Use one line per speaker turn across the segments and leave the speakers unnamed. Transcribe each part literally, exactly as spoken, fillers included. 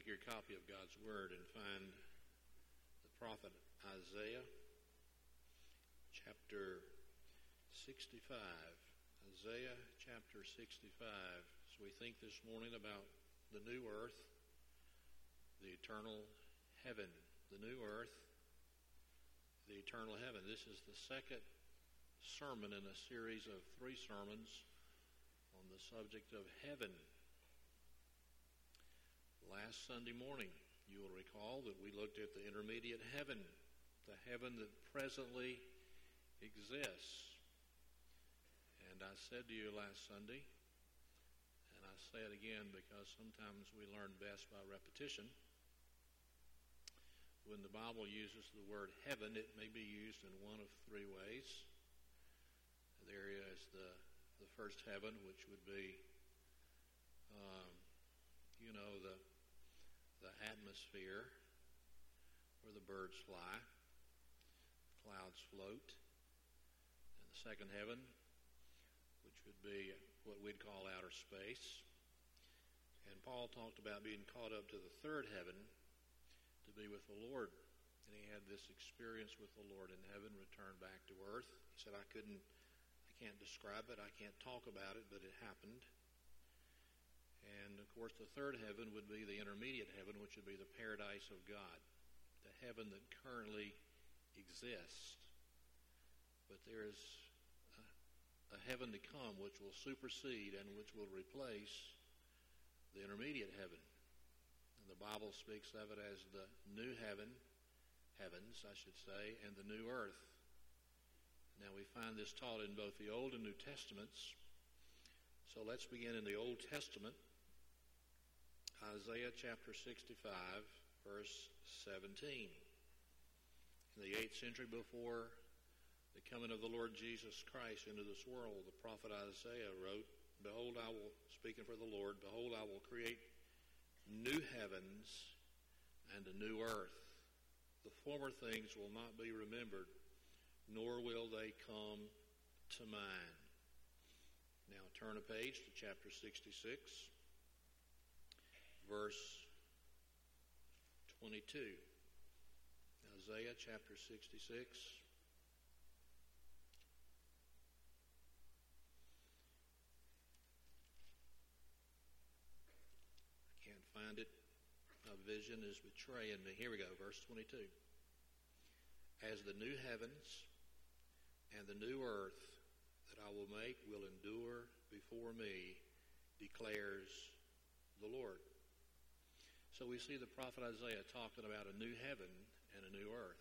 your copy of God's Word and find the prophet Isaiah, chapter sixty-five. Isaiah chapter sixty-five. So we think this morning about the new earth, the eternal heaven. The new earth, the eternal heaven. This is the second sermon in a series of three sermons on the subject of heaven. Last Sunday morning, you will recall that we looked at the intermediate heaven, the heaven that presently exists. And I said to you last Sunday, and I say it again because sometimes we learn best by repetition, when the Bible uses the word heaven, it may be used in one of three ways. There is the, the first heaven, which would be, um, you know, the the atmosphere where the birds fly, clouds float. And the second heaven, which would be what we'd call outer space. And Paul talked about being caught up to the third heaven to be with the Lord. And he had this experience with the Lord in heaven, returned back to earth. He said, I couldn't, I can't describe it, I can't talk about it, but it happened. And, of course, the third heaven would be the intermediate heaven, which would be the paradise of God, the heaven that currently exists. But there is a, a heaven to come which will supersede and which will replace the intermediate heaven. And the Bible speaks of it as the new heaven, heavens, I should say, and the new earth. Now, we find this taught in both the Old and New Testaments. So let's begin in the Old Testament. Isaiah chapter sixty-five, verse seventeen. In the eighth century before the coming of the Lord Jesus Christ into this world, the prophet Isaiah wrote, Behold, I will, speaking for the Lord, Behold, I will create new heavens and a new earth. The former things will not be remembered, nor will they come to mind. Now turn a page to chapter sixty-six, verse twenty-two. Isaiah chapter sixty-six. I can't find it. My vision is betraying me. Here we go, verse twenty-two. As the new heavens and the new earth that I will make will endure before me, declares the Lord. So we see the prophet Isaiah talking about a new heaven and a new earth.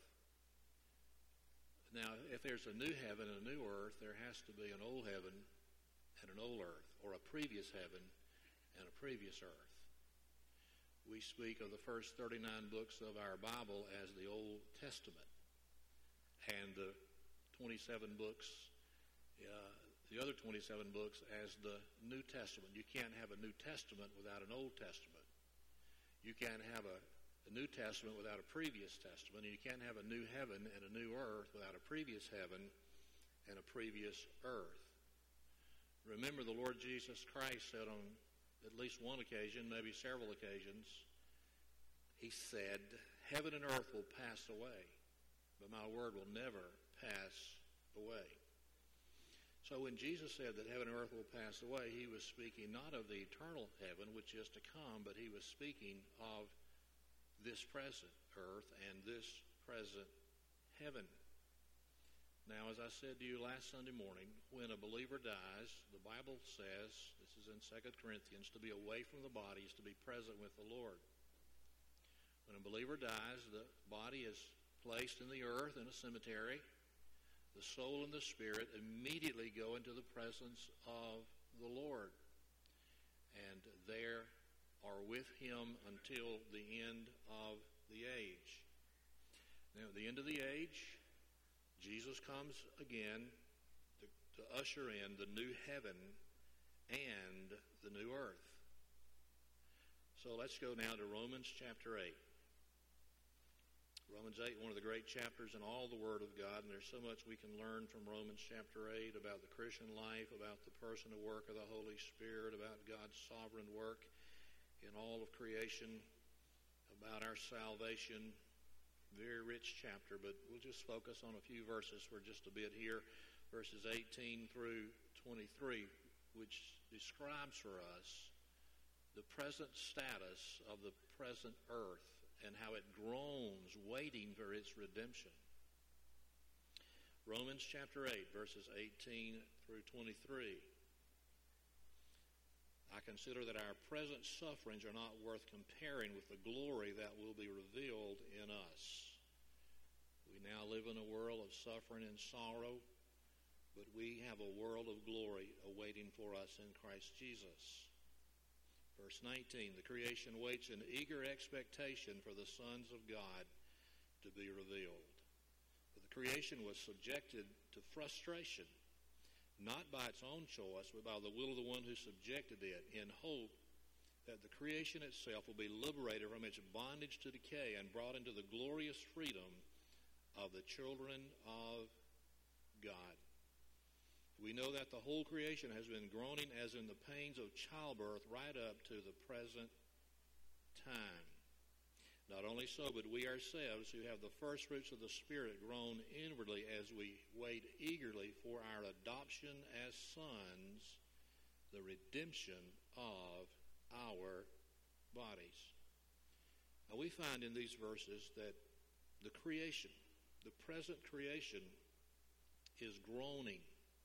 Now, if there's a new heaven and a new earth, there has to be an old heaven and an old earth, or a previous heaven and a previous earth. We speak of the first thirty-nine books of our Bible as the Old Testament, and the twenty-seven books, uh, the other twenty-seven books as the New Testament. You can't have a New Testament without an Old Testament. You can't have a, a New Testament without a previous testament. And you can't have a new heaven and a new earth without a previous heaven and a previous earth. Remember, the Lord Jesus Christ said on at least one occasion, maybe several occasions, he said, Heaven and earth will pass away, but my word will never pass away. So when Jesus said that heaven and earth will pass away, he was speaking not of the eternal heaven, which is to come, but he was speaking of this present earth and this present heaven. Now, as I said to you last Sunday morning, when a believer dies, the Bible says, this is in Second Corinthians, to be away from the body is to be present with the Lord. When a believer dies, the body is placed in the earth in a cemetery. The soul and the spirit immediately go into the presence of the Lord, and there are with him until the end of the age. Now, at the end of the age, Jesus comes again to, to usher in the new heaven and the new earth. So let's go now to Romans chapter eight. Romans eight, one of the great chapters in all the Word of God, and there's so much we can learn from Romans chapter eight about the Christian life, about the person and work of the Holy Spirit, about God's sovereign work in all of creation, about our salvation. Very rich chapter, but we'll just focus on a few verses for just a bit here. Verses eighteen through twenty-three, which describes for us the present status of the present earth and how it groans, waiting for its redemption. Romans chapter eight, verses eighteen through twenty-three. I consider that our present sufferings are not worth comparing with the glory that will be revealed in us. We now live in a world of suffering and sorrow, but we have a world of glory awaiting for us in Christ Jesus. Verse nineteen, the creation waits in eager expectation for the sons of God to be revealed. For the creation was subjected to frustration, not by its own choice, but by the will of the one who subjected it, in hope that the creation itself will be liberated from its bondage to decay and brought into the glorious freedom of the children of God. We know that the whole creation has been groaning as in the pains of childbirth right up to the present time. Not only so, but we ourselves who have the first fruits of the Spirit groan inwardly as we wait eagerly for our adoption as sons, the redemption of our bodies. Now we find in these verses that the creation, the present creation, is groaning,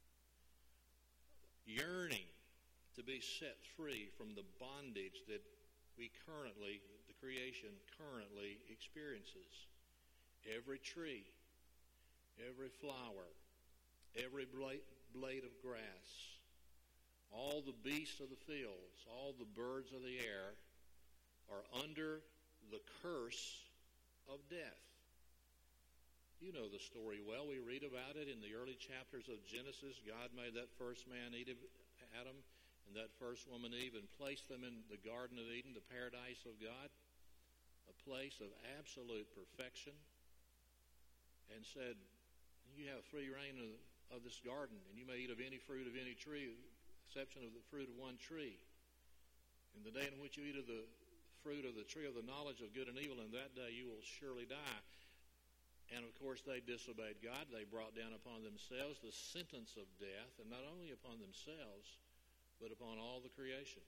yearning to be set free from the bondage that we currently, the creation currently experiences. Every tree, every flower, every blade of grass, all the beasts of the fields, all the birds of the air are under the curse of death. You know the story well. We read about it in the early chapters of Genesis. God made that first man, Adam, and that first woman, Eve, and placed them in the Garden of Eden, the paradise of God, a place of absolute perfection, and said, you have free reign of, of this garden, and you may eat of any fruit of any tree, exception of the fruit of one tree. In the day in which you eat of the fruit of the tree of the knowledge of good and evil, in that day you will surely die. And, of course, they disobeyed God. They brought down upon themselves the sentence of death, and not only upon themselves, but upon all the creation.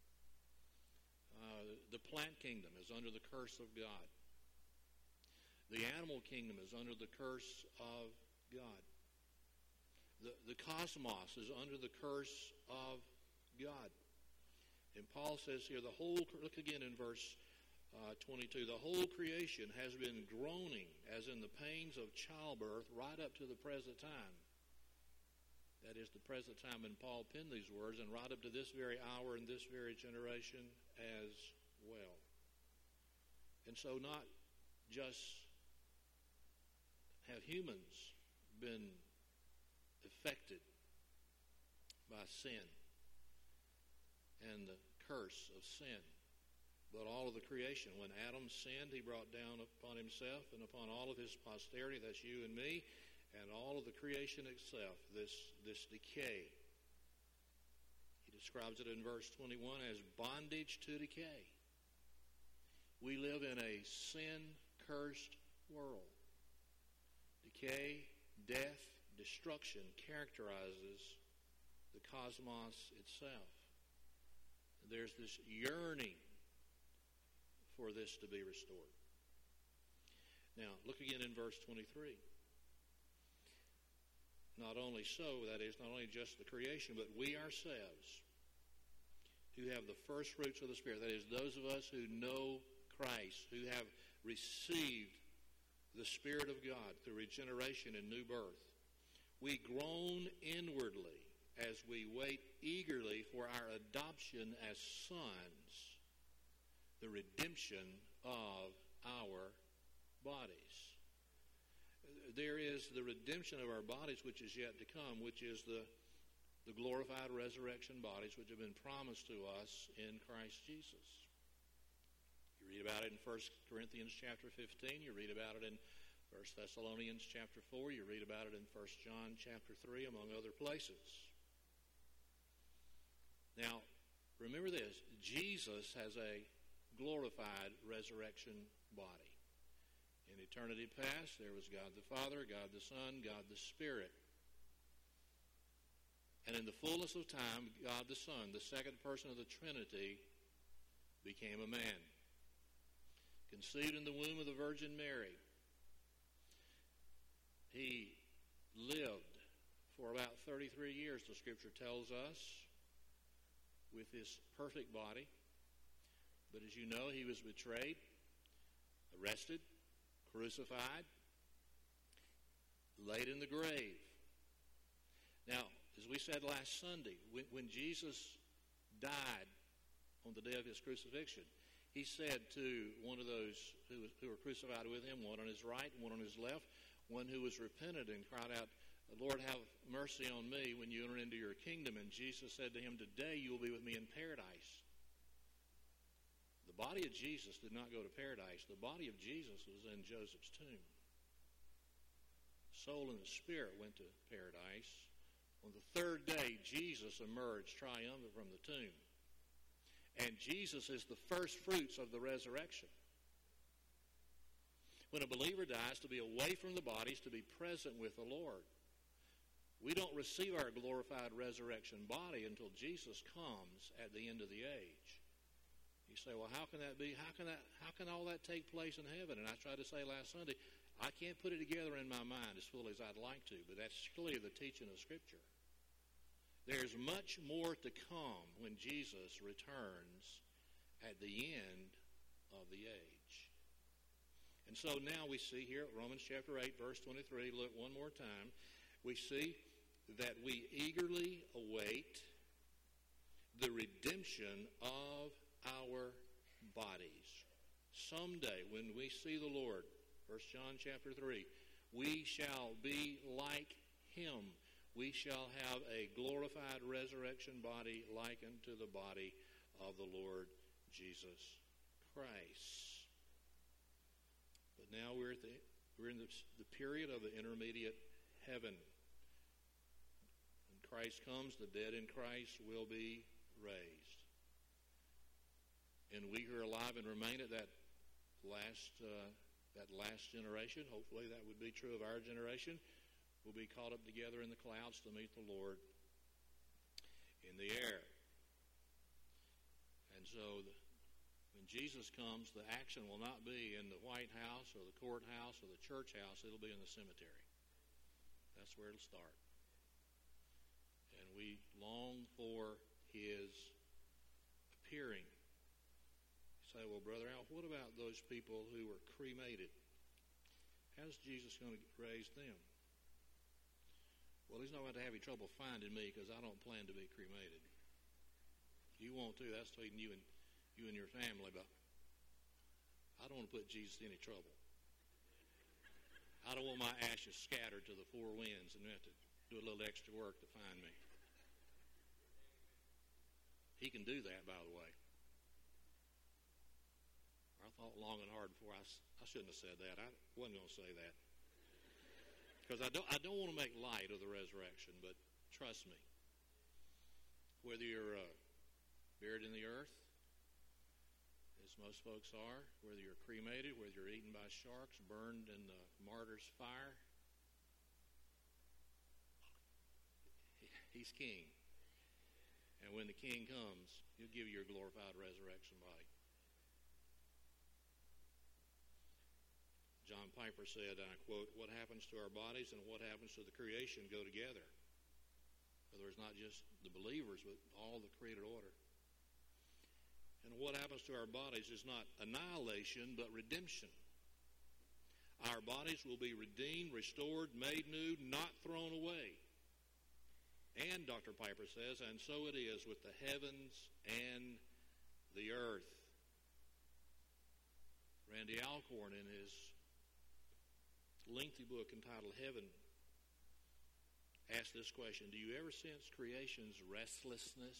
Uh, the plant kingdom is under the curse of God. The animal kingdom is under the curse of God. The, the cosmos is under the curse of God. And Paul says here, the whole, look again in verse Uh, twenty-two, the whole creation has been groaning as in the pains of childbirth right up to the present time. That is the present time when Paul penned these words, and right up to this very hour and this very generation as well. And so not just have humans been affected by sin and the curse of sin, but all of the creation. When Adam sinned, he brought down upon himself and upon all of his posterity, that's you and me, and all of the creation itself, this, this decay. He describes it in verse twenty-one as bondage to decay. We live in a sin-cursed world. Decay, death, destruction characterizes the cosmos itself. There's this yearning for this to be restored. Now, look again in verse twenty-three. Not only so, that is, not only just the creation, but we ourselves who have the first fruits of the Spirit, that is, those of us who know Christ, who have received the Spirit of God through regeneration and new birth, we groan inwardly as we wait eagerly for our adoption as sons, the redemption of our bodies. There is the redemption of our bodies which is yet to come, which is the, the glorified resurrection bodies which have been promised to us in Christ Jesus. You read about it in First Corinthians chapter fifteen. You read about it in First Thessalonians chapter four. You read about it in First John chapter three, among other places. Now, remember this. Jesus has a glorified resurrection body. In eternity past, there was God the Father, God the Son, God the Spirit. And in the fullness of time, God the Son, the second person of the Trinity, became a man. Conceived in the womb of the Virgin Mary. He lived for about thirty-three years, the Scripture tells us, with his perfect body. But as you know, he was betrayed, arrested, crucified, laid in the grave. Now, as we said last Sunday, when, when Jesus died on the day of his crucifixion, he said to one of those who, who were crucified with him, one on his right and one on his left, one who was repentant and cried out, Lord, have mercy on me when you enter into your kingdom. And Jesus said to him, today you will be with me in paradise. The body of Jesus did not go to paradise. The body of Jesus was in Joseph's tomb. Soul and the spirit went to paradise. On the third day, Jesus emerged triumphant from the tomb. And Jesus is the first fruits of the resurrection. When a believer dies, to be away from the body is to be present with the Lord. We don't receive our glorified resurrection body until Jesus comes at the end of the age. You say, well, how can that be? How can that? How can all that take place in heaven? And I tried to say last Sunday, I can't put it together in my mind as fully as I'd like to, but that's clearly the teaching of Scripture. There's much more to come when Jesus returns at the end of the age. And so now we see here at Romans chapter eight, verse twenty-three, look one more time, we see that we eagerly await the redemption of our bodies. Someday when we see the Lord, First John chapter three, we shall be like him. We shall have a glorified resurrection body likened to the body of the Lord Jesus Christ. But now we're at the we're in the, the period of the intermediate heaven. When Christ comes, the dead in Christ will be raised. And we who are alive and remain at that last uh, that last generation, hopefully that would be true of our generation, will be caught up together in the clouds to meet the Lord in the air. And so the, when Jesus comes, the action will not be in the White House or the courthouse or the church house. It'll be in the cemetery. That's where it'll start. And we long for his appearing. You say, well, Brother Al, what about those people who were cremated? How's Jesus going to raise them? Well, he's not going to have any trouble finding me because I don't plan to be cremated. You won't too. That's between you and you and your family, but I don't want to put Jesus in any trouble. I don't want my ashes scattered to the four winds and have to do a little extra work to find me. He can do that, by the way. I thought long and hard before I, I shouldn't have said that. I wasn't going to say that. Because I don't, I don't want to make light of the resurrection, but trust me, whether you're uh, buried in the earth, as most folks are, whether you're cremated, whether you're eaten by sharks, burned in the martyr's fire, he's king. And when the king comes, he'll give you your glorified resurrection body. John Piper said, and I quote, what happens to our bodies and what happens to the creation go together. In other words, not just the believers, but all the created order. And what happens to our bodies is not annihilation, but redemption. Our bodies will be redeemed, restored, made new, not thrown away. And, Doctor Piper says, and so it is with the heavens and the earth. Randy Alcorn, in his lengthy book entitled Heaven, asked this question: do you ever sense creation's restlessness?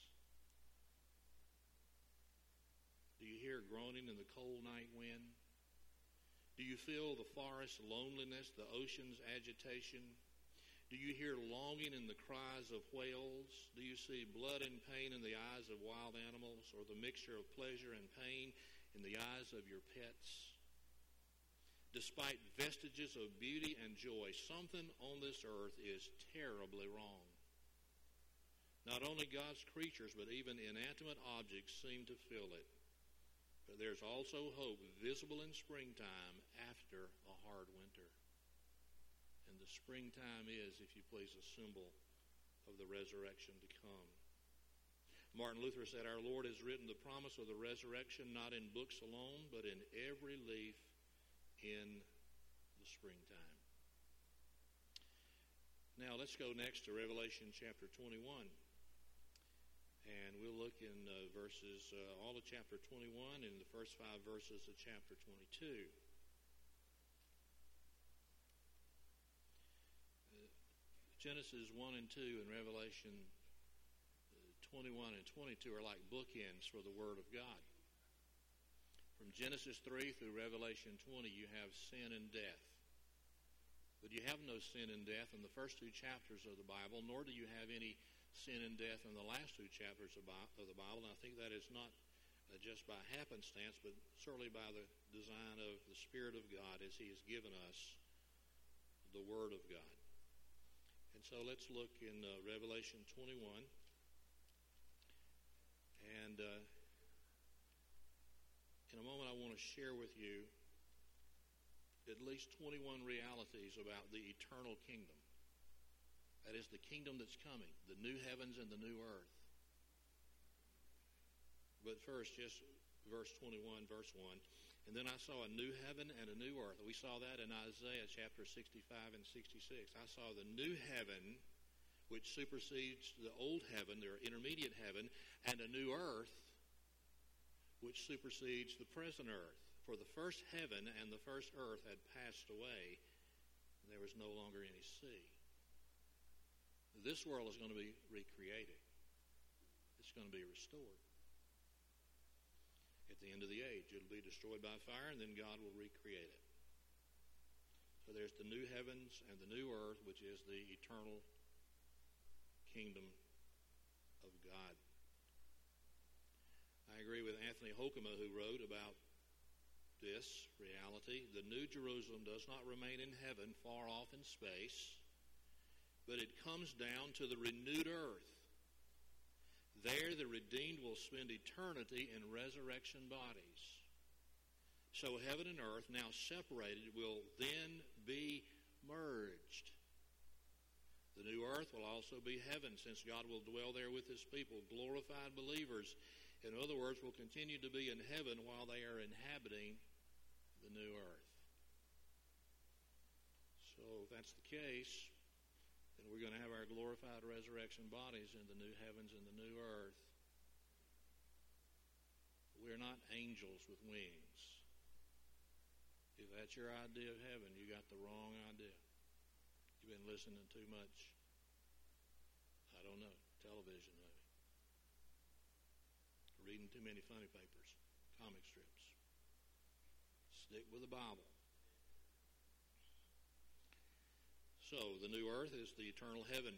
Do you hear groaning in the cold night wind? Do you feel the forest's loneliness, the ocean's agitation? Do you hear longing in the cries of whales? Do you see blood and pain in the eyes of wild animals, or the mixture of pleasure and pain in the eyes of your pets. Despite vestiges of beauty and joy, something on this earth is terribly wrong. Not only God's creatures, but even inanimate objects seem to feel it. But there's also hope visible in springtime after a hard winter. And the springtime is, if you please, a symbol of the resurrection to come. Martin Luther said, "Our Lord has written the promise of the resurrection not in books alone, but in every leaf in the springtime." Now let's go next to Revelation chapter twenty-one. And we'll look in uh, verses, uh, all of chapter twenty-one and the first five verses of chapter twenty-two. Uh, Genesis one and two and Revelation uh, twenty-one and twenty-two are like bookends for the Word of God. From Genesis three through Revelation twenty, you have sin and death. But you have no sin and death in the first two chapters of the Bible, nor do you have any sin and death in the last two chapters of the Bible. And I think that is not uh, just by happenstance, but certainly by the design of the Spirit of God as He has given us the Word of God. And so let's look in uh, Revelation twenty-one. And uh, in a moment I want to share with you at least twenty-one realities about the eternal kingdom. That is the kingdom that's coming, the new heavens and the new earth. But first, just verse twenty-one, verse one. "And then I saw a new heaven and a new earth." We saw that in Isaiah chapter sixty-five and sixty-six. I saw the new heaven, which supersedes the old heaven, their intermediate heaven, and a new earth, which supersedes the present earth. For the first heaven and the first earth had passed away, and there was no longer any sea. This world is going to be recreated. It's going to be restored. At the end of the age, it'll be destroyed by fire, and then God will recreate it. So there's the new heavens and the new earth, which is the eternal kingdom of God. I agree with Anthony Hoekema, who wrote about this reality. The New Jerusalem does not remain in heaven far off in space, but it comes down to the renewed earth. There the redeemed will spend eternity in resurrection bodies. So heaven and earth, now separated, will then be merged. The new earth will also be heaven, since God will dwell there with His people, glorified believers. In other words, will continue to be in heaven while they are inhabiting the new earth. So if that's the case, then we're going to have our glorified resurrection bodies in the new heavens and the new earth. We're not angels with wings. If that's your idea of heaven, you got the wrong idea. You've been listening too much, I don't know, television maybe. Reading too many funny papers, comic strips. Stick with the Bible. So, the new earth is the eternal heaven.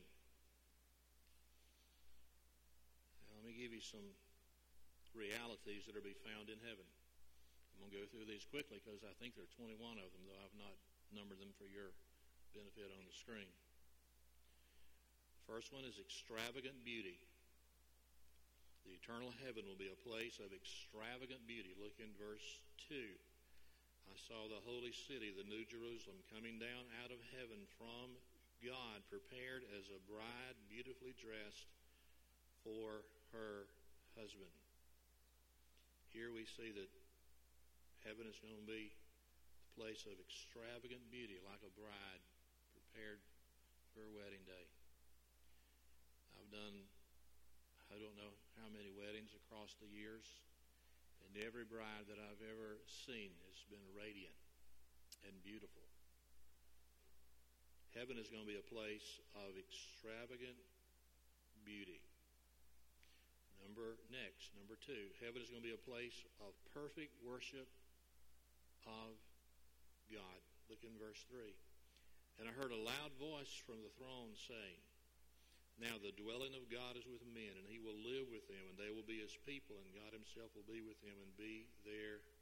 Now, let me give you some realities that are to be found in heaven. I'm going to go through these quickly because I think there are twenty-one of them, though I've not numbered them for your benefit on the screen. The first one is extravagant beauty. The eternal heaven will be a place of extravagant beauty. Look in verse two. "I saw the holy city, the new Jerusalem, coming down out of heaven from God, prepared as a bride beautifully dressed for her husband." Here we see that heaven is going to be a place of extravagant beauty, like a bride prepared for her wedding day. I've done, I don't know how many weddings across the years, and every bride that I've ever seen has been radiant and beautiful. Heaven is going to be a place of extravagant beauty. Number next, number two, heaven is going to be a place of perfect worship of God. Look in verse three. "And I heard a loud voice from the throne saying, Now the dwelling of God is with men, and He will live with them, and they will be His people, and God Himself will be with them and be their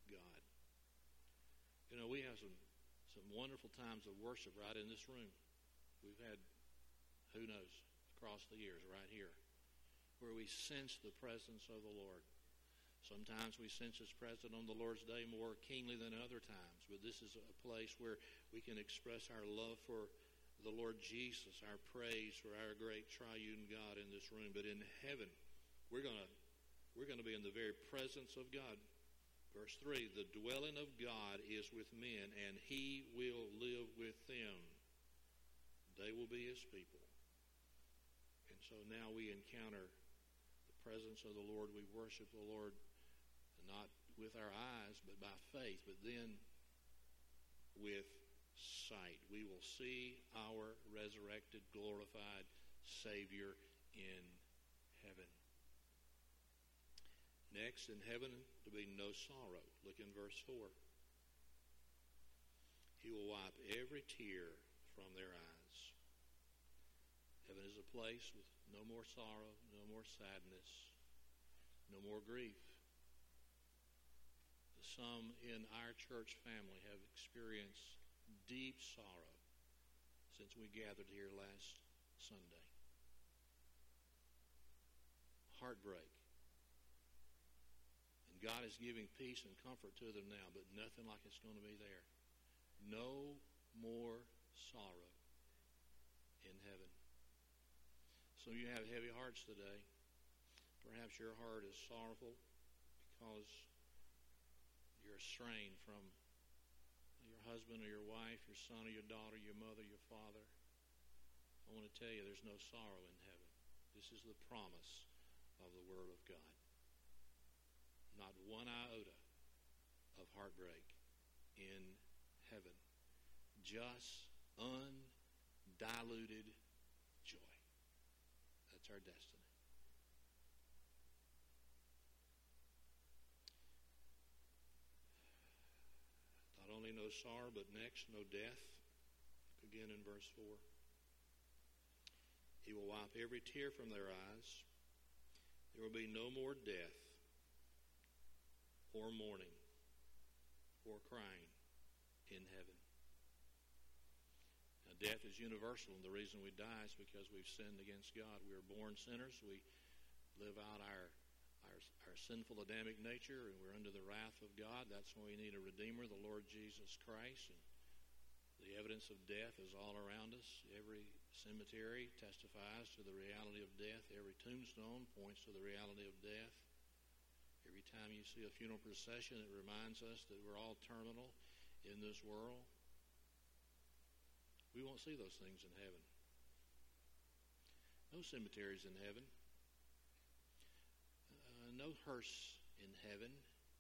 God. You know, we have some, some wonderful times of worship right in this room. We've had, who knows, across the years, right here, where we sense the presence of the Lord. Sometimes we sense His presence on the Lord's Day more keenly than other times, but this is a place where we can express our love for the Lord Jesus, our praise for our great triune God in this room. But in heaven, we're going to we're going to be in the very presence of God. Verse three, the dwelling of God is with men, and He will live with them. They will be His people. And so now we encounter the presence of the Lord. We worship the Lord not with our eyes, but by faith, but then with sight. We will see our resurrected, glorified Savior in heaven. Next, in heaven, to be no sorrow. Look in verse four. He will wipe every tear from their eyes. Heaven is a place with no more sorrow, no more sadness, no more grief. Some in our church family have experienced deep sorrow since we gathered here last Sunday. Heartbreak. And God is giving peace and comfort to them now, but nothing like it's going to be there. No more sorrow in heaven. So you have heavy hearts today. Perhaps your heart is sorrowful because you're estranged from your husband or your wife, your son or your daughter, your mother, your father. I want to tell you there's no sorrow in heaven. This is the promise of the Word of God. Not one iota of heartbreak in heaven. Just undiluted joy. That's our destiny. Not only no sorrow, but next, no death. Look again in verse four. He will wipe every tear from their eyes. There will be no more death, or mourning, or crying in heaven. Now, death is universal, and the reason we die is because we've sinned against God. We are born sinners. We live out our Our, our sinful Adamic nature, and we're under the wrath of God. That's why we need a Redeemer, the Lord Jesus Christ. And the evidence of death is all around us. Every cemetery testifies to the reality of death. Every tombstone points to the reality of death. Every time you see a funeral procession, it reminds us that we're all terminal in this world. We won't see those things in heaven. No cemeteries in heaven. No hearse in heaven,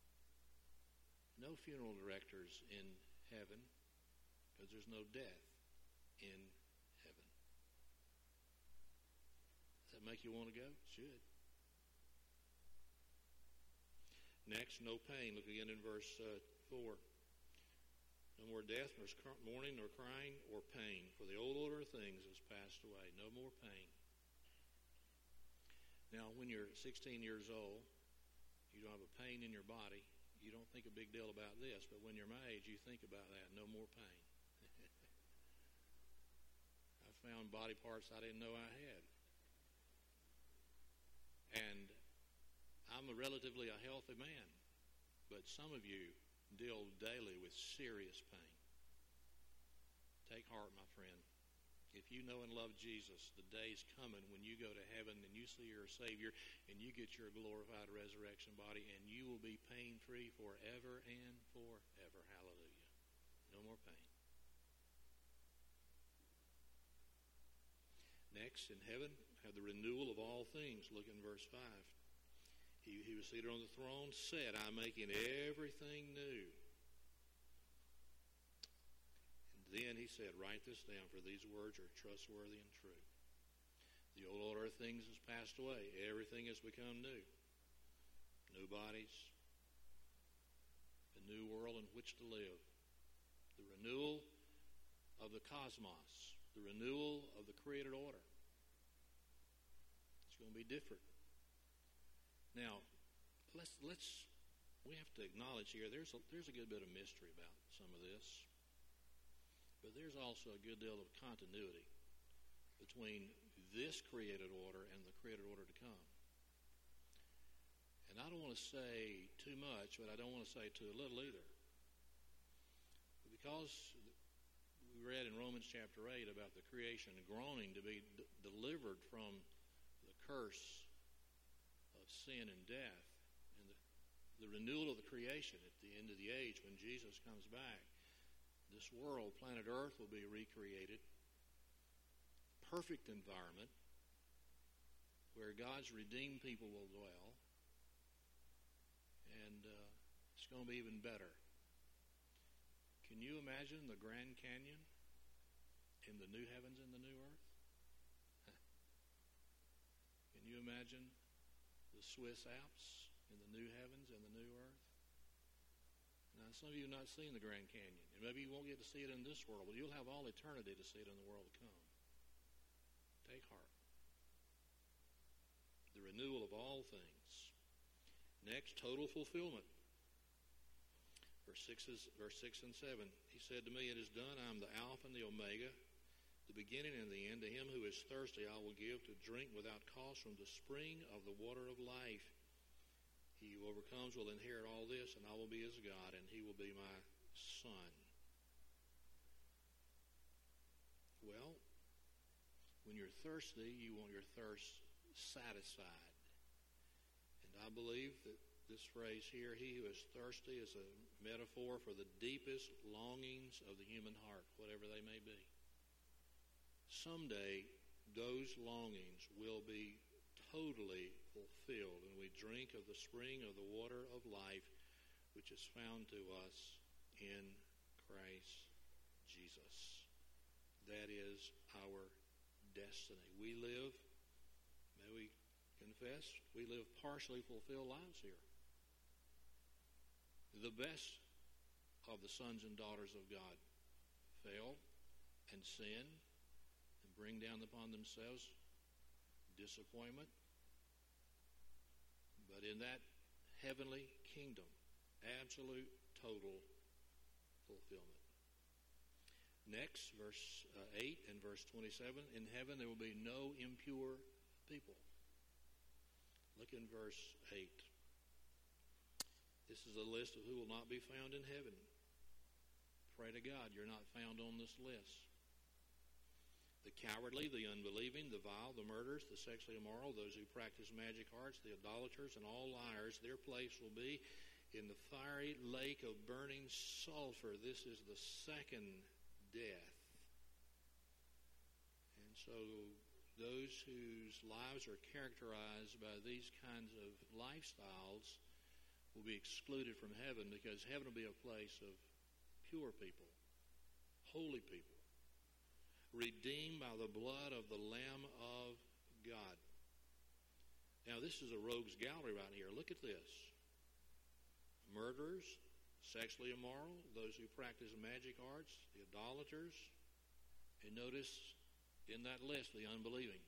no funeral directors in heaven, because there's no death in heaven. Does that make you want to go? It should. Next, no pain. Look again in verse uh, four. No more death, nor mourning, nor crying, or pain, for the old order of things has passed away. No more pain. Now, when you're sixteen years old, you don't have a pain in your body, you don't think a big deal about this, but when you're my age, you think about that. No more pain. I found body parts I didn't know I had. And I'm a relatively a healthy man, but some of you deal daily with serious pain. Take heart, my friend. If you know and love Jesus, the day's coming when you go to heaven and you see your Savior and you get your glorified resurrection body, and you will be pain-free forever and forever. Hallelujah. No more pain. Next, in heaven, have the renewal of all things. Look in verse five. He, he was seated on the throne, said, I'm making everything new. Then he said, write this down, for these words are trustworthy and true. The old order of things has passed away. Everything has become new. New bodies, a new world in which to live. The renewal of the cosmos, the renewal of the created order. It's going to be different. Now, let's let's we have to acknowledge here there's a, there's a good bit of mystery about some of this, but there's also a good deal of continuity between this created order and the created order to come. And I don't want to say too much, but I don't want to say too little either. Because we read in Romans chapter eight about the creation groaning to be d- delivered from the curse of sin and death, and the, the renewal of the creation at the end of the age when Jesus comes back. This world, planet Earth, will be recreated. Perfect environment where God's redeemed people will dwell. And uh, it's going to be even better. Can you imagine the Grand Canyon in the new heavens and the new earth? Can you imagine the Swiss Alps in the new heavens and the new earth? Now, some of you have not seen the Grand Canyon, and maybe you won't get to see it in this world, but you'll have all eternity to see it in the world to come. Take heart. The renewal of all things. Next, total fulfillment. Verse six, is, verse six and seven. He said to me, "It is done. I am the Alpha and the Omega, the beginning and the end. To him who is thirsty I will give to drink without cost from the spring of the water of life. He who overcomes will inherit all this, and I will be his God, and he will be my son." Well, when you're thirsty, you want your thirst satisfied. And I believe that this phrase here, he who is thirsty, is a metaphor for the deepest longings of the human heart, whatever they may be. Someday, those longings will be totally fulfilled, and we drink of the spring of the water of life, which is found to us in Christ Jesus. That is our destiny. We live, may we confess, we live partially fulfilled lives here. The best of the sons and daughters of God fail and sin and bring down upon themselves disappointment. But in that heavenly kingdom, absolute, total fulfillment. Next, verse uh, eight and verse twenty-seven. In heaven there will be no impure people. Look in verse eight. This is a list of who will not be found in heaven. Pray to God you're not found on this list. The cowardly, the unbelieving, the vile, the murderers, the sexually immoral, those who practice magic arts, the idolaters, and all liars, their place will be in the fiery lake of burning sulfur. This is the second death. And so those whose lives are characterized by these kinds of lifestyles will be excluded from heaven, because heaven will be a place of pure people, holy people, redeemed by the blood of the Lamb of God. Now, this is a rogues gallery right here. Look at this. Murderers, sexually immoral, those who practice magic arts, the idolaters, and notice in that list the unbelieving.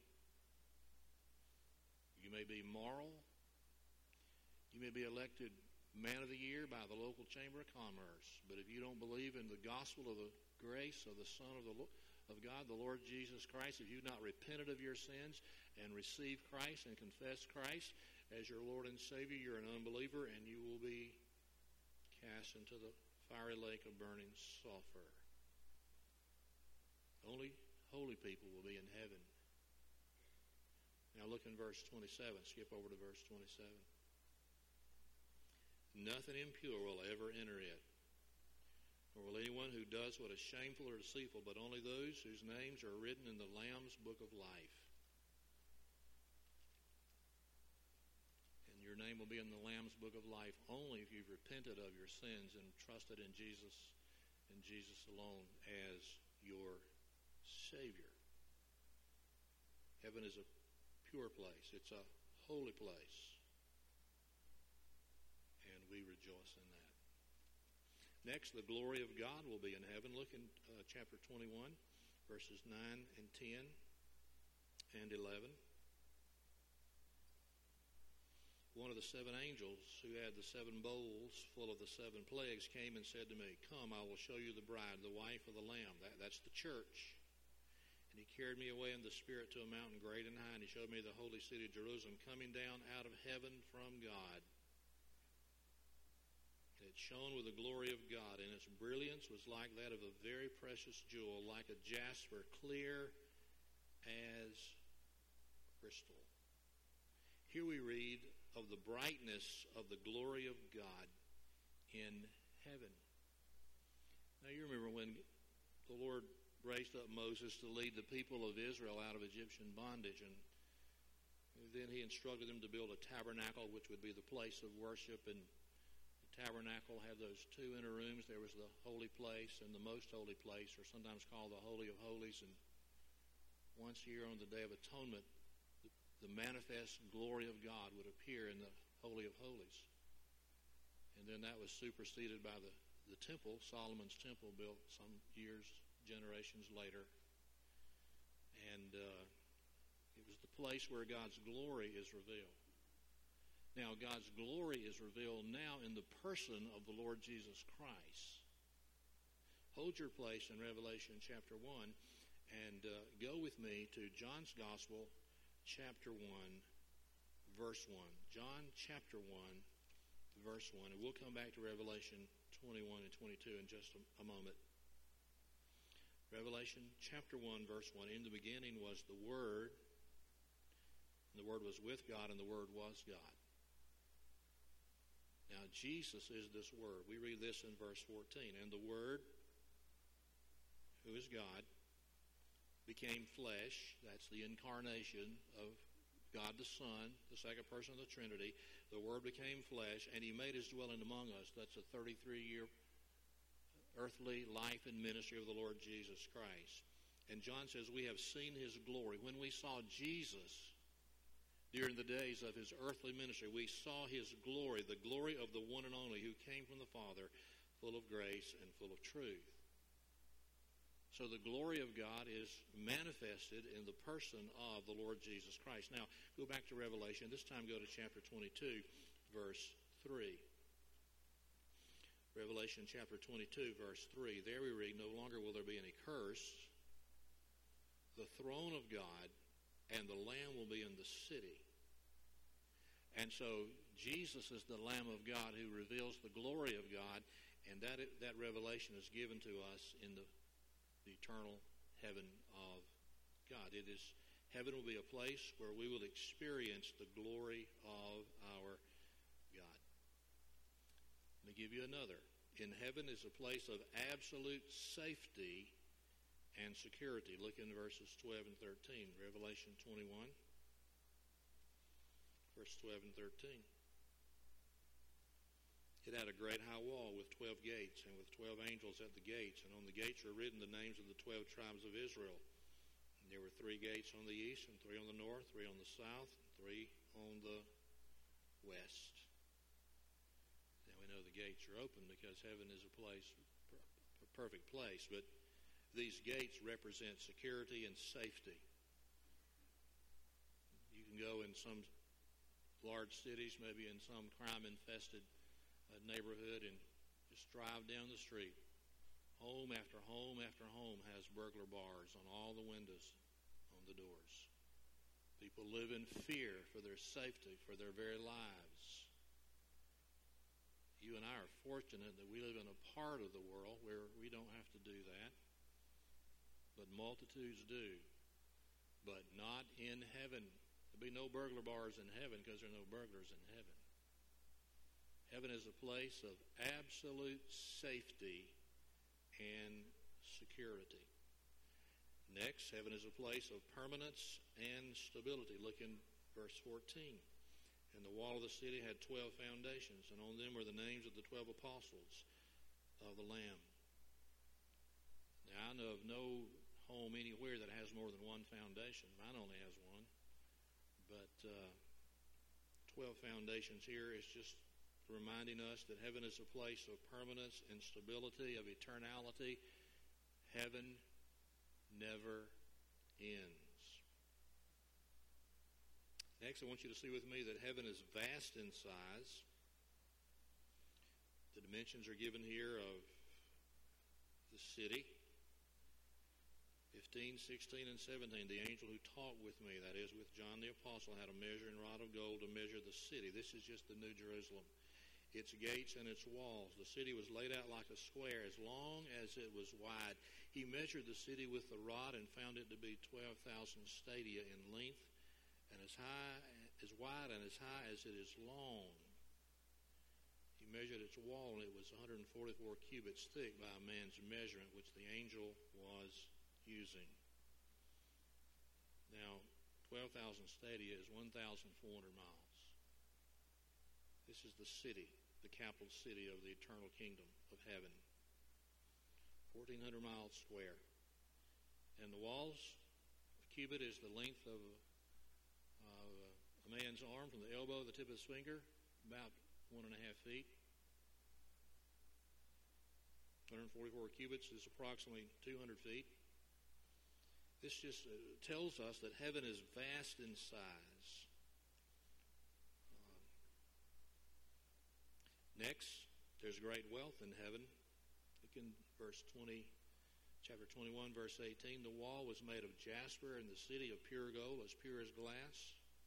You may be moral. You may be elected Man of the Year by the local Chamber of Commerce, but if you don't believe in the gospel of the grace of the Son of the of God, the Lord Jesus Christ, if you've not repented of your sins and received Christ and confessed Christ as your Lord and Savior, you're an unbeliever, and you will be cast into the fiery lake of burning sulfur. Only holy people will be in heaven. Now look in verse twenty-seven. Skip over to verse twenty-seven. Nothing impure will ever enter it, nor will anyone who does what is shameful or deceitful, but only those whose names are written in the Lamb's book of life. And your name will be in the Lamb's book of life only if you've repented of your sins and trusted in Jesus and Jesus alone as your Savior. Heaven is a pure place. It's a holy place. And we rejoice in that. Next, the glory of God will be in heaven. Look in uh, chapter twenty-one, verses nine and ten and eleven. one of the seven angels who had the seven bowls full of the seven plagues came and said to me, "Come, I will show you the bride, the wife of the Lamb." That, that's the church. And he carried me away in the Spirit to a mountain great and high, and he showed me the holy city of Jerusalem coming down out of heaven from God. And it shone with the glory of God, and its brilliance was like that of a very precious jewel, like a jasper, clear as crystal. Here we read of the brightness of the glory of God in heaven. Now you remember when the Lord raised up Moses to lead the people of Israel out of Egyptian bondage, and then he instructed them to build a tabernacle, which would be the place of worship. And the tabernacle had those two inner rooms. There was the holy place and the most holy place, or sometimes called the Holy of Holies. And once a year on the Day of Atonement, the manifest glory of God would appear in the Holy of Holies. And then that was superseded by the, the temple, Solomon's temple, built some years, generations later. And uh, it was the place where God's glory is revealed. Now, God's glory is revealed now in the person of the Lord Jesus Christ. Hold your place in Revelation chapter one and uh, go with me to John's Gospel, chapter one, verse one. John chapter one, verse one. And we'll come back to Revelation twenty-one and twenty-two in just a, a moment. Revelation chapter one, verse one. In the beginning was the Word, and the Word was with God, and the Word was God. Now, Jesus is this Word. We read this in verse fourteen. And the Word, who is God, became flesh. That's the incarnation of God the Son, the second person of the Trinity. The Word became flesh, and he made his dwelling among us. That's a thirty-three-year earthly life and ministry of the Lord Jesus Christ. And John says, we have seen his glory. When we saw Jesus during the days of his earthly ministry, we saw his glory, the glory of the one and only who came from the Father, full of grace and full of truth. So the glory of God is manifested in the person of the Lord Jesus Christ. Now, go back to Revelation. This time go to chapter twenty-two, verse three. Revelation chapter twenty-two, verse three. There we read, no longer will there be any curse. The throne of God and the Lamb will be in the city. And so Jesus is the Lamb of God who reveals the glory of God, and that, that revelation is given to us in the the eternal heaven of God. It is, heaven will be a place where we will experience the glory of our God. Let me give you another. In heaven is a place of absolute safety and security. Look in verses twelve and thirteen. Revelation twenty-one, verse twelve and thirteen. It had a great high wall with twelve gates, and with twelve angels at the gates. And on the gates were written the names of the twelve tribes of Israel. And there were three gates on the east, and three on the north, three on the south, and three on the west. Now we know the gates are open because heaven is a place, a perfect place. But these gates represent security and safety. You can go in some large cities, maybe in some crime-infested a neighborhood, and just drive down the street. Home after home after home has burglar bars on all the windows, on the doors. People live in fear for their safety, for their very lives. You and I are fortunate that we live in a part of the world where we don't have to do that, but multitudes do. But not in heaven. There'll be no burglar bars in heaven because there are no burglars in heaven. Heaven is a place of absolute safety and security. Next, heaven is a place of permanence and stability. Look in verse fourteen. And the wall of the city had twelve foundations, and on them were the names of the twelve apostles of the Lamb. Now, I know of no home anywhere that has more than one foundation. Mine only has one. But uh, twelve foundations here is just reminding us that heaven is a place of permanence and stability, of eternality. Heaven never ends. Next, I want you to see with me that heaven is vast in size. The dimensions are given here of the city. fifteen, sixteen, and seventeen. The angel who talked with me, that is with John the Apostle, had a measuring rod of gold to measure the city. This is just the New Jerusalem. Its gates and its walls. The city was laid out like a square, as long as it was wide. He measured the city with the rod and found it to be twelve thousand stadia in length, and as high, as wide and as high as it is long. He measured its wall, and it was one hundred forty-four cubits thick by a man's measurement, which the angel was using. Now, twelve thousand stadia is one thousand four hundred miles. This is the city, the capital city of the eternal kingdom of heaven. fourteen hundred miles square. And the walls, a cubit is the length of a, of a man's arm from the elbow to the tip of his finger, about one and a half feet. one hundred forty-four cubits is approximately two hundred feet. This just uh, tells us that heaven is vast in size. Um, next, there's great wealth in heaven. Look in verse twenty, chapter twenty-one, verse eighteen. The wall was made of jasper, and the city of pure gold, as pure as glass.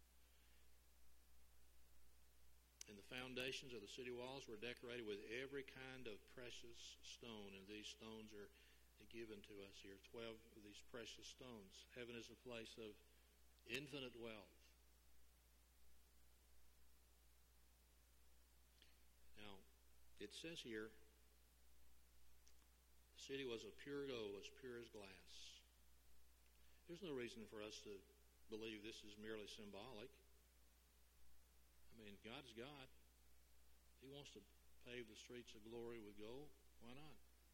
And the foundations of the city walls were decorated with every kind of precious stone, and these stones are given to us here, twelve of these precious stones. Heaven is a place of infinite wealth. Now, it says here, the city was of pure gold, as pure as glass. There's no reason for us to believe this is merely symbolic. I mean, God is God. He wants to pave the streets of glory with gold. Why not?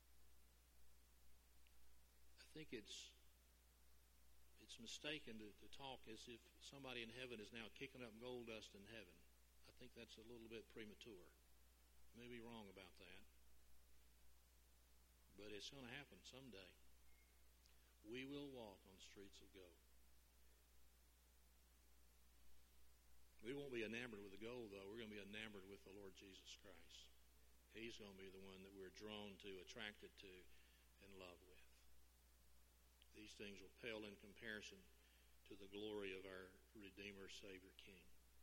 I think it's it's mistaken to, to talk as if somebody in heaven is now kicking up gold dust in heaven. I think that's a little bit premature. I may be wrong about that. But it's going to happen someday. We will walk on streets of gold. We won't be enamored with the gold, though. We're going to be enamored with the Lord Jesus Christ. He's going to be the one that we're drawn to, attracted to, and love with. These things will pale in comparison to the glory of our Redeemer, Savior, King.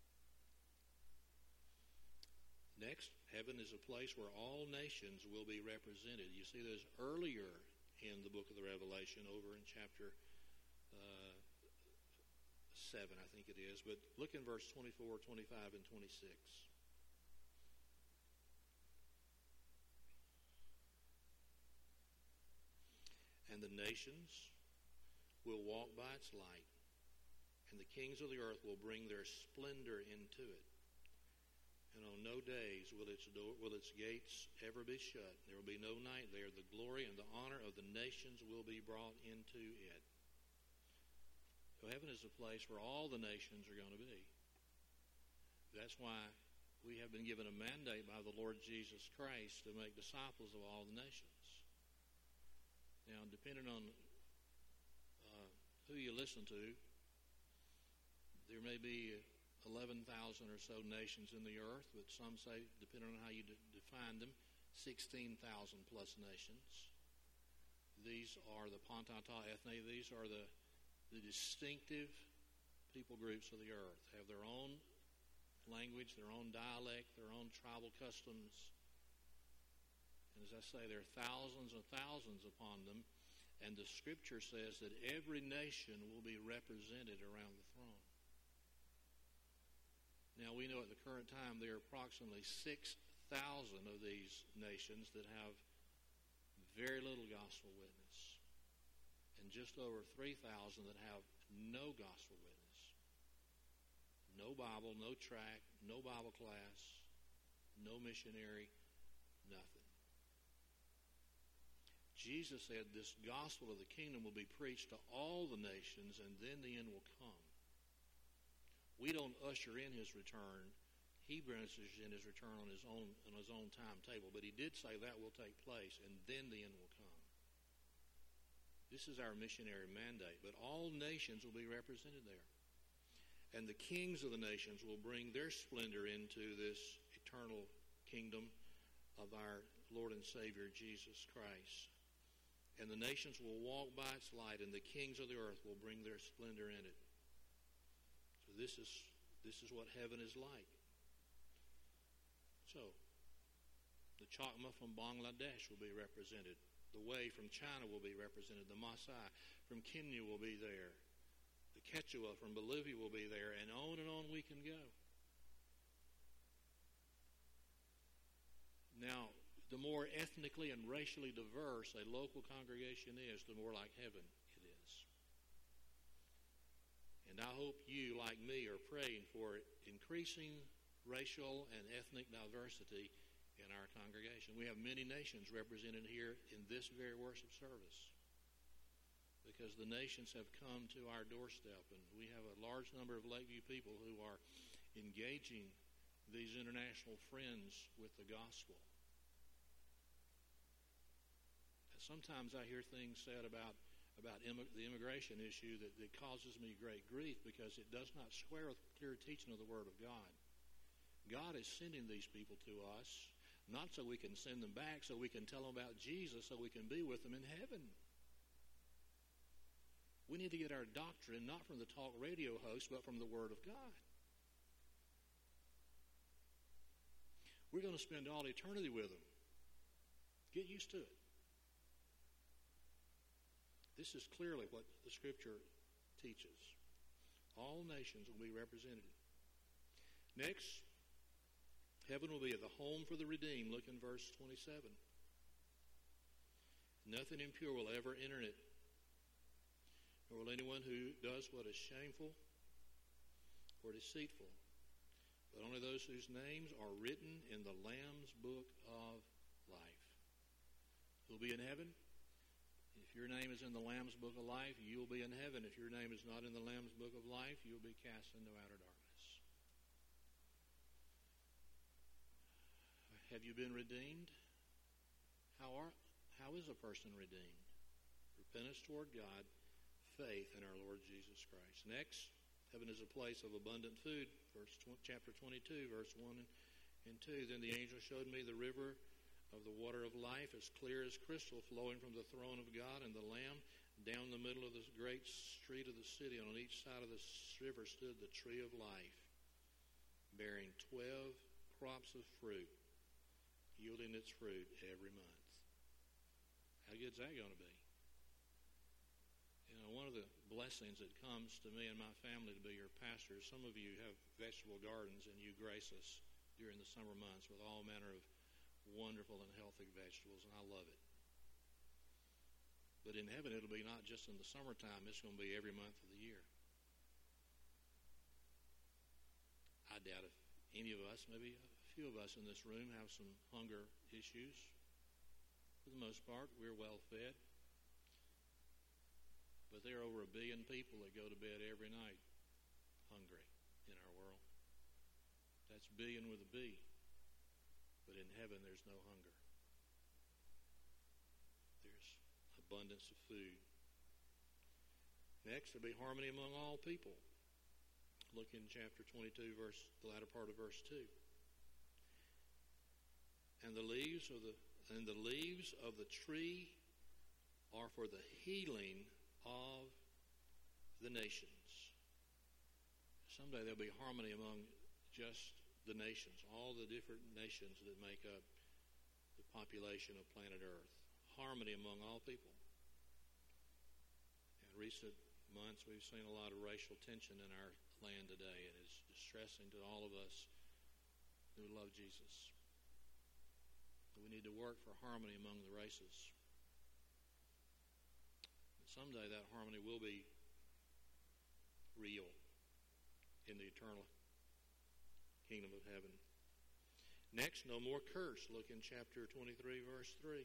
Next, heaven is a place where all nations will be represented. You see this earlier in the book of the Revelation, over in chapter uh, seven, I think it is. But look in verse twenty-four, twenty-five, and twenty-six. And the nations will walk by its light, and the kings of the earth will bring their splendor into it. And on no days will its door, will its gates ever be shut. There will be no night there. The glory and the honor of the nations will be brought into it. So heaven is a place where all the nations are going to be. That's why we have been given a mandate by the Lord Jesus Christ to make disciples of all the nations. Now, depending on uh, who you listen to, there may be eleven thousand or so nations in the earth, but some say, depending on how you de- define them, sixteen thousand plus nations. These are the Pantata ethne. These are the, the distinctive people groups of the earth. Have their own language, their own dialect, their own tribal customs. And as I say, there are thousands and thousands upon them. And the Scripture says that every nation will be represented around the throne. Now, we know at the current time there are approximately six thousand of these nations that have very little gospel witness, and just over three thousand that have no gospel witness. No Bible, no tract, no Bible class, no missionary, nothing. Jesus said this gospel of the kingdom will be preached to all the nations, and then the end will come. We don't usher in his return. He brings in his return on his own on his own timetable. But he did say that will take place, and then the end will come. This is our missionary mandate. But all nations will be represented there. And the kings of the nations will bring their splendor into this eternal kingdom of our Lord and Savior, Jesus Christ. And the nations will walk by its light, and the kings of the earth will bring their splendor in it. So this is, this is what heaven is like. So, the Chakma from Bangladesh will be represented. The Way from China will be represented. The Maasai from Kenya will be there. The Quechua from Bolivia will be there, and on and on we can go. Now, the more ethnically and racially diverse a local congregation is, the more like heaven it is. And I hope you, like me, are praying for increasing racial and ethnic diversity in our congregation. We have many nations represented here in this very worship service, because the nations have come to our doorstep, and we have a large number of Lakeview people who are engaging these international friends with the gospel. And sometimes I hear things said about, about imm- the immigration issue that, that causes me great grief, because it does not square with clear teaching of the Word of God. God is sending these people to us, not so we can send them back, so we can tell them about Jesus, so we can be with them in heaven. We need to get our doctrine not from the talk radio host, but from the Word of God. We're going to spend all eternity with them. Get used to it. This is clearly what the Scripture teaches. All nations will be represented. Next, heaven will be the home for the redeemed. Look in verse twenty-seven. Nothing impure will ever enter it, nor will anyone who does what is shameful or deceitful, but only those whose names are written in the Lamb's book of life. Who'll be in heaven? If your name is in the Lamb's book of life, you'll be in heaven. If your name is not in the Lamb's book of life, you'll be cast into outer darkness. Have you been redeemed? How are, how is a person redeemed? Repentance toward God, faith in our Lord Jesus Christ. Next, heaven is a place of abundant food. Verse chapter twenty-two, verse one and two. Then the angel showed me the river of the water of life, as clear as crystal, flowing from the throne of God and the Lamb. Down the middle of this great street of the city, and on each side of the river stood the tree of life, bearing twelve crops of fruit, yielding its fruit every month. How good is that going to be? You know, one of the blessings that comes to me and my family to be your pastor, some of you have vegetable gardens, and you grace us during the summer months with all manner of wonderful and healthy vegetables, and I love it. But in heaven, it'll be not just in the summertime, it's going to be every month of the year. I doubt if any of us, maybe a few of us in this room, have some hunger issues. For the most part, we're well fed. But there are over a billion people that go to bed every night hungry in our world. That's billion with a B. But in heaven, there's no hunger. There's abundance of food. Next, there'll be harmony among all people. Look in chapter twenty-two, verse the latter part of verse two. And the leaves of the and the leaves of the tree are for the healing of the nations. Someday there'll be harmony among just the nations, all the different nations that make up the population of planet Earth. Harmony among all people. In recent months, we've seen a lot of racial tension in our land today, and it's distressing to all of us who love Jesus. We need to work for harmony among the races. And someday that harmony will be real in the eternal kingdom of heaven. Next, no more curse. Look in chapter twenty-three, verse three.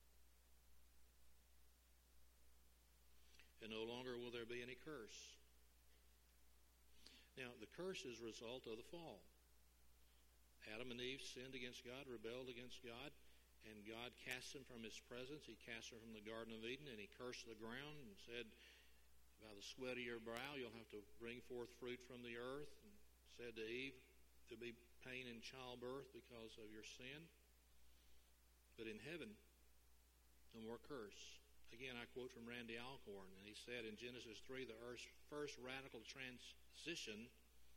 And no longer will there be any curse. Now, the curse is a result of the fall. Adam and Eve sinned against God, rebelled against God, and God cast them from his presence. He cast them from the Garden of Eden, and he cursed the ground and said, By the sweat of your brow you'll have to bring forth fruit from the earth. And said to Eve, there'll be pain in childbirth because of your sin. But in heaven, no more curse. Again, I quote from Randy Alcorn, and he said in Genesis three, the earth's first radical transition,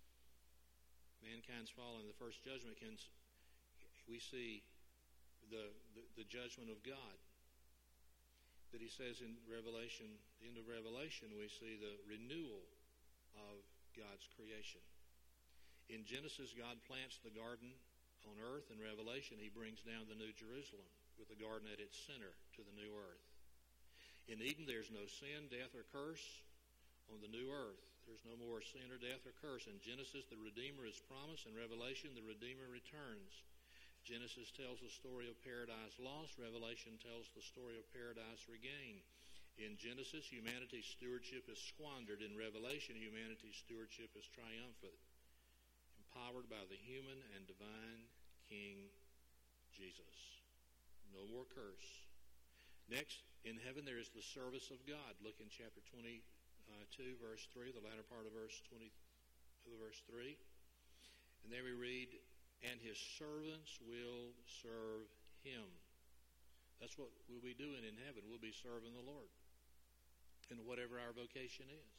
mankind's fall in the first judgment, we see the, the, the judgment of God. That he says in Revelation, the end of Revelation, we see the renewal of God's creation. In Genesis, God plants the garden on earth. In Revelation, he brings down the New Jerusalem with the garden at its center to the new earth. In Eden, there's no sin, death, or curse. On the new earth, there's no more sin or death or curse. In Genesis, the Redeemer is promised. In Revelation, the Redeemer returns. Genesis tells the story of paradise lost. Revelation tells the story of paradise regained. In Genesis, humanity's stewardship is squandered. In Revelation, humanity's stewardship is triumphant, empowered by the human and divine King Jesus. No more curse. Next, in heaven there is the service of God. Look in chapter twenty-two, verse three, the latter part of verse twenty, verse three. And there we read, and his servants will serve him. That's what we'll be doing in heaven. We'll be serving the Lord in whatever our vocation is.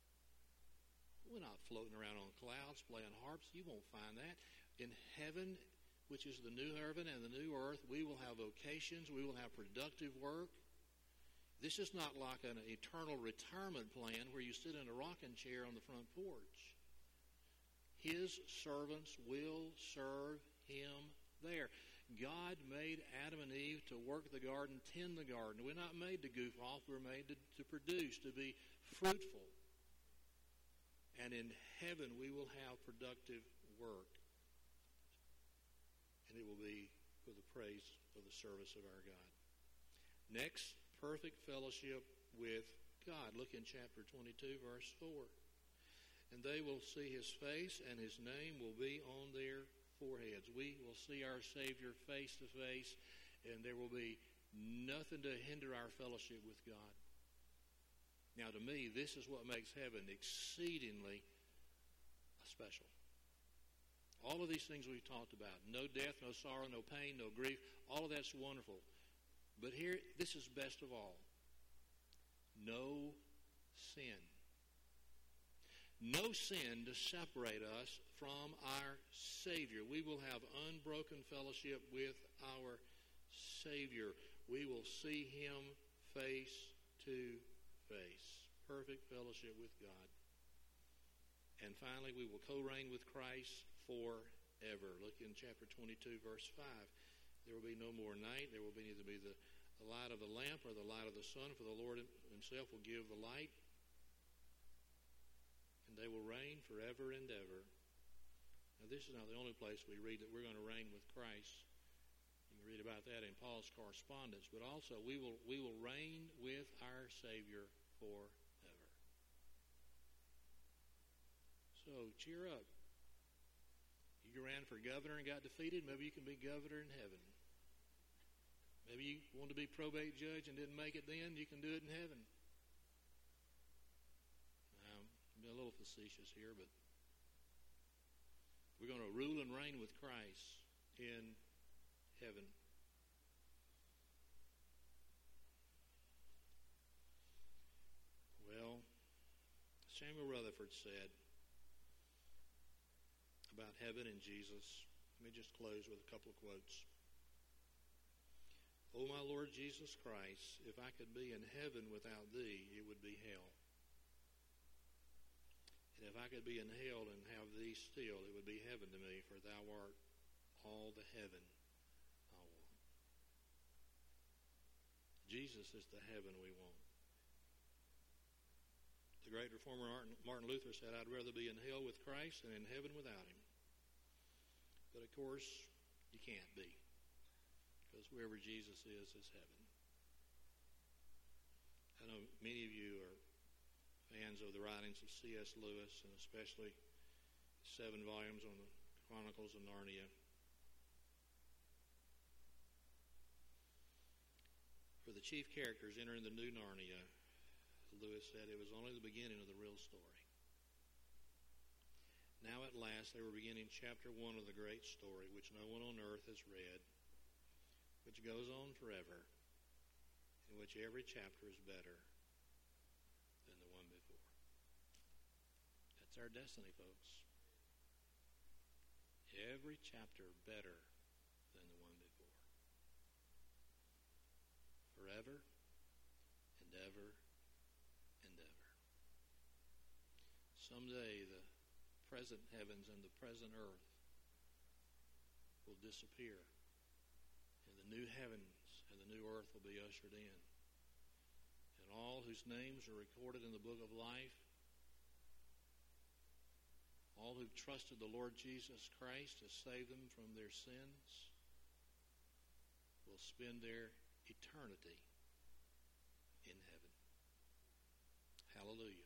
We're not floating around on clouds playing harps. You won't find that. In heaven, which is the new heaven and the new earth, we will have vocations. We will have productive work. This is not like an eternal retirement plan where you sit in a rocking chair on the front porch. His servants will serve him there. God made Adam and Eve to work the garden, tend the garden. We're not made to goof off. We're made to, to produce, to be fruitful. And in heaven, we will have productive work. And it will be for the praise of the service of our God. Next, perfect fellowship with God. Look in chapter twenty-two, verse four. And they will see his face, and his name will be on their foreheads. We will see our Savior face to face, and there will be nothing to hinder our fellowship with God. Now, to me, this is what makes heaven exceedingly special. All of these things we've talked about, no death, no sorrow, no pain, no grief, all of that's wonderful. But here, this is best of all. No sin. No sin to separate us from our Savior. We will have unbroken fellowship with our Savior. We will see him face to face. Perfect fellowship with God. And finally, we will co-reign with Christ forever. Look in chapter twenty-two, verse five. There will be no more night. There will be neither be the, the light of the lamp or the light of the sun, for the Lord himself will give the light. And they will reign forever and ever. Now, this is not the only place we read that we're going to reign with Christ. You can read about that in Paul's correspondence. But also, we will we will reign with our Savior forever. So, cheer up. You ran for governor and got defeated. Maybe you can be governor in heaven. Maybe you wanted to be probate judge and didn't make it then. You can do it in heaven. Now, I'm being a little facetious here, but we're going to rule and reign with Christ in heaven. Well, Samuel Rutherford said about heaven and Jesus. Let me just close with a couple of quotes. O my Lord Jesus Christ, if I could be in heaven without thee, it would be hell. And if I could be in hell and have thee still, it would be heaven to me, for thou art all the heaven I want. Jesus is the heaven we want. The great reformer Martin Luther said, I'd rather be in hell with Christ than in heaven without him. But of course, you can't be, because wherever Jesus is, is heaven. I know many of you are fans of the writings of C S Lewis, and especially seven volumes on the Chronicles of Narnia. For the chief characters entering the new Narnia, Lewis said, it was only the beginning of the real story. Now at last they were beginning chapter one of the great story, which no one on earth has read, which goes on forever, in which every chapter is better than the one before. That's our destiny, folks. Every chapter better than the one before. Forever and ever and ever. Someday the present heavens and the present earth will disappear, and the new heavens and the new earth will be ushered in. And all whose names are recorded in the book of life, all who've trusted the Lord Jesus Christ to save them from their sins, will spend their eternity in heaven. Hallelujah.